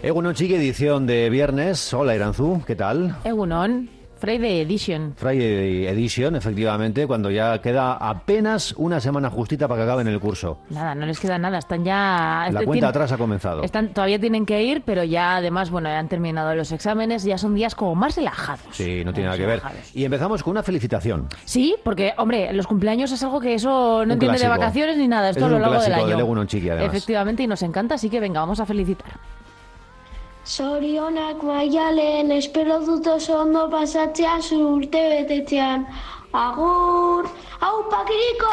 Egunon Chiqui, edición de viernes. Hola Iranzu, ¿qué tal? Egunon, Friday Edition. Friday Edition, efectivamente, cuando ya queda apenas una semana justita para que acaben el curso. Nada, no les queda nada, están ya... La cuenta atrás ha comenzado. Todavía tienen que ir, pero ya además, bueno, ya han terminado los exámenes, ya son días como más relajados. Sí, no tiene nada que ver. Y empezamos con una felicitación. Sí, porque, hombre, los cumpleaños es algo que eso no entiende de vacaciones ni nada, esto a lo largo del año. De Egunon Chiqui, además. Efectivamente, y nos encanta, así que venga, vamos a felicitar. Zorionak Maialen, espero dut oso ondo pasatzea zure urtebetetzean. Agur! Aupa, Kiriko!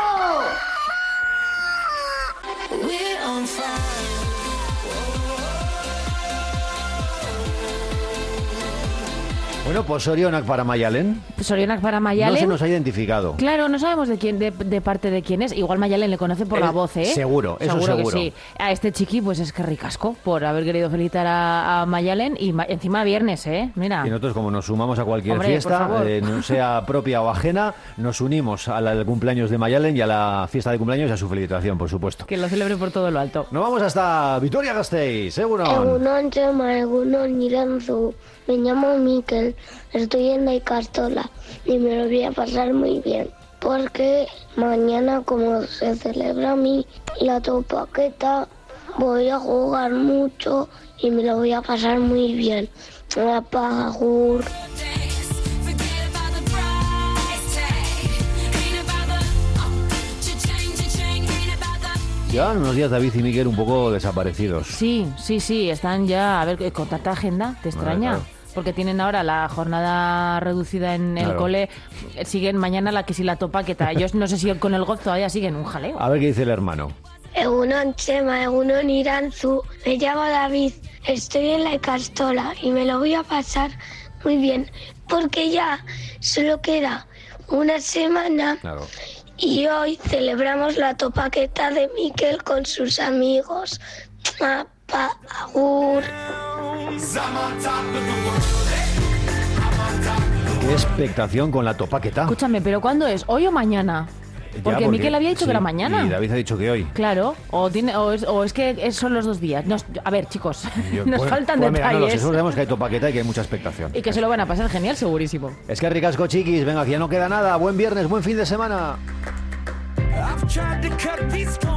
Bueno, pues Zorionak para Maialen. Zorionak para Maialen. No se nos ha identificado. Claro, no sabemos de quién, de parte de quién es. Igual Maialen le conoce por la voz, ¿eh? Seguro, eso seguro. Que sí. A este chiqui, pues es que ricasco por haber querido felicitar a Maialen y encima viernes, ¿eh? Mira. Y nosotros, como nos sumamos a cualquier fiesta, no sea propia o ajena, nos unimos al cumpleaños de Maialen y a la fiesta de cumpleaños y a su felicitación, por supuesto. Que lo celebre por todo lo alto. Nos vamos hasta Vitoria-Gasteiz. Egunon. Egunon, Chema, Egunon, Iranzu. Me llamo Mikel, estoy en la Icastola y me lo voy a pasar muy bien. Porque mañana, como se celebra la topaqueta, voy a jugar mucho y me lo voy a pasar muy bien. Agur. Llevan unos días David y Miguel un poco desaparecidos. Sí, están ya, a ver, con tanta agenda, ¿te extraña? Claro. Porque tienen ahora la jornada reducida en el cole, siguen mañana la que si la topaqueta. Ellos no sé si con el goz todavía siguen un jaleo. A ver qué dice el hermano. Egunon, Chema, Egunon, Iranzu. Me llamo David, estoy en la Icastola y me lo voy a pasar muy bien. Porque ya solo queda una semana. Claro. Y hoy celebramos la topaqueta de Mikel con sus amigos. Agur. Qué expectación con la topaqueta. Escúchame, ¿pero cuándo es? ¿Hoy o mañana? Porque Mikel había dicho que era mañana. Y David ha dicho que hoy. Claro, o es que son los 2 días. A ver, chicos, nos faltan detalles. Mira, nosotros sabemos que hay topaqueta y que hay mucha expectación. Y que se lo van a pasar genial, segurísimo. Es que ricasco, chiquis. Venga, que ya no queda nada. Buen viernes, buen fin de semana.